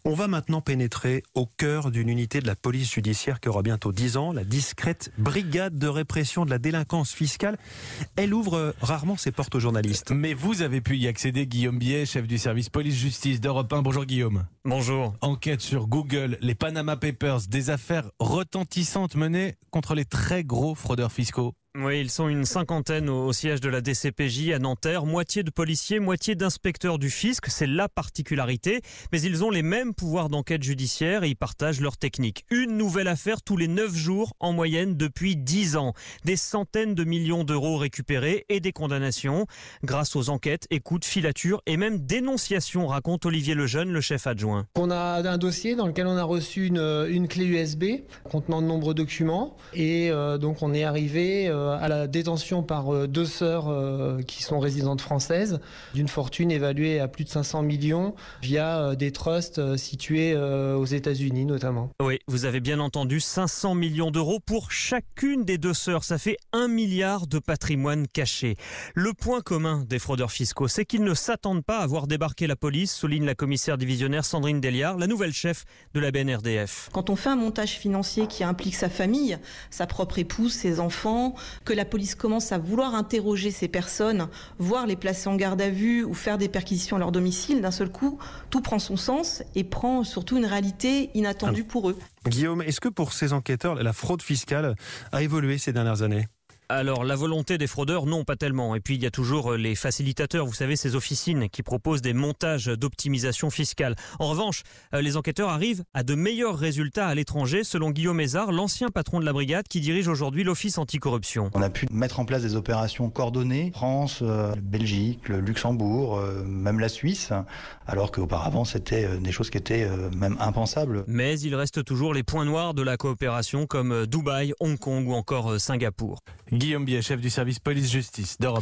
On va maintenant pénétrer au cœur d'une unité de la police judiciaire qui aura bientôt 10 ans, la discrète brigade de répression de la délinquance fiscale. Elle ouvre rarement ses portes aux journalistes. Mais vous avez pu y accéder, Guillaume Biet, chef du service police-justice d'Europe 1. Bonjour Guillaume. Bonjour. Enquête sur Google, les Panama Papers, des affaires retentissantes menées contre les très gros fraudeurs fiscaux. Oui, ils sont une cinquantaine au siège de la DCPJ à Nanterre, moitié de policiers, moitié d'inspecteurs du fisc, c'est la particularité, mais ils ont les mêmes pouvoirs d'enquête judiciaire et ils partagent leurs techniques. Une nouvelle affaire tous les 9 jours en moyenne depuis 10 ans. Des centaines de millions d'euros récupérés et des condamnations grâce aux enquêtes, écoutes, filatures et même dénonciations, raconte Olivier Lejeune, le chef adjoint. On a un dossier dans lequel on a reçu une clé USB contenant de nombreux documents et donc on est arrivé à la détention par 2 sœurs qui sont résidentes françaises d'une fortune évaluée à plus de 500 millions via des trusts situés aux États-Unis notamment. Oui, vous avez bien entendu, 500 millions d'euros pour chacune des 2 sœurs. Ça fait 1 milliard de patrimoine caché. Le point commun des fraudeurs fiscaux, c'est qu'ils ne s'attendent pas à voir débarquer la police, souligne la commissaire divisionnaire Sandrine Deliard, la nouvelle chef de la BNRDF. Quand on fait un montage financier qui implique sa famille, sa propre épouse, ses enfants, que la police commence à vouloir interroger ces personnes, voire les placer en garde à vue ou faire des perquisitions à leur domicile, d'un seul coup, tout prend son sens et prend surtout une réalité inattendue pour eux. Guillaume, est-ce que pour ces enquêteurs, la fraude fiscale a évolué ces dernières années ? Alors, la volonté des fraudeurs, non, pas tellement. Et puis, il y a toujours les facilitateurs, vous savez, ces officines qui proposent des montages d'optimisation fiscale. En revanche, les enquêteurs arrivent à de meilleurs résultats à l'étranger, selon Guillaume Hézard, l'ancien patron de la brigade qui dirige aujourd'hui l'Office anticorruption. On a pu mettre en place des opérations coordonnées, France, Belgique, le Luxembourg, même la Suisse, alors qu'auparavant, c'était des choses qui étaient même impensables. Mais il reste toujours les points noirs de la coopération comme Dubaï, Hong Kong ou encore Singapour. Guillaume Biet, chef du service police-justice d'Europe 1.